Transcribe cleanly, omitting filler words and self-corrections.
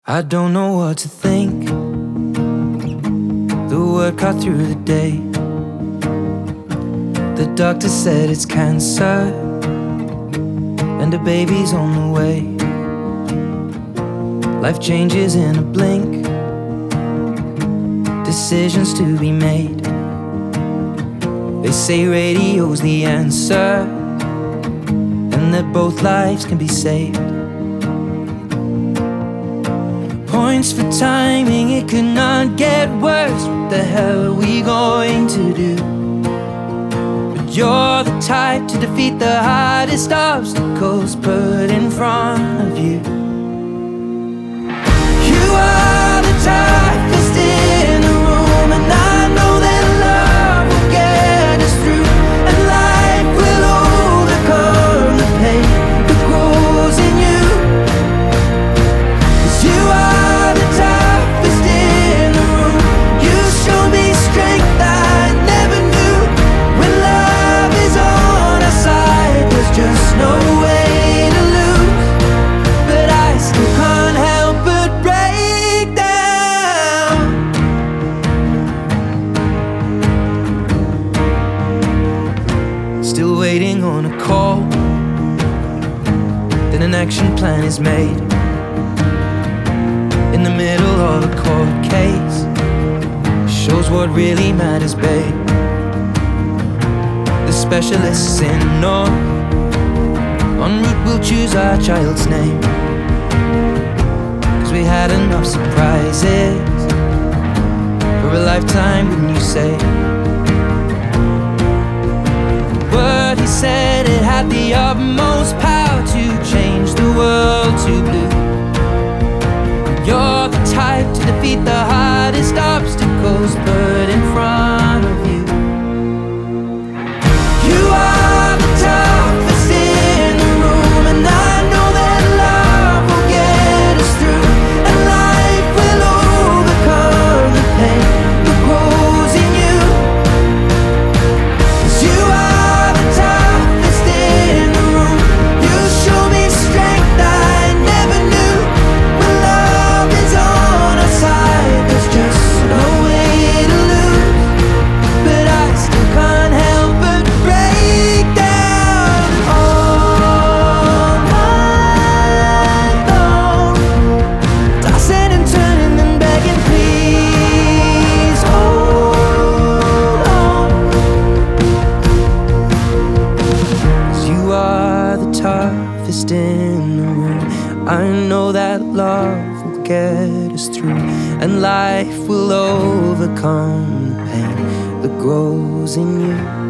I don't know what to think. The word cut through the day. The doctor said it's cancer, and the baby's on the way. Life changes in a blink, decisions to be made. They say radio's the answer, and that both lives can be saved. Points for timing, it could not get worse. What the hell are we going to do? But you're the type to defeat the hardest obstacles put in front of you. You are the toughest in the room, and I know that love will get us through, and life will overcome the pain that grows in you. 'Cause you are the toughest in the room. You show me strength I never knew. When love is on our side, there's just no way to lose. But I still can't help but break down. Still waiting on a call, then an action plan is made. In the middle of a court case, shows what really matters, babe. The specialists in North, en route we'll choose our child's name. 'Cause we had enough surprises for a lifetime, wouldn't you say? Word he said, it had the utmost power to change the world to blue. You're the type to defeat the hardest obstacles put in front of you. You are the toughest in the room, and I know that love will get us through, and life will overcome the pain that grows in you. 'Cause you are the toughest in the room. You show me strength I never knew. When love is on our side, there's just no way to lose. But I still can't help but break down all night long, tossing and turning and begging, please hold on. 'Cause you are the toughest in the room. I know that love will get us through, and life will overcome the pain that grows in you.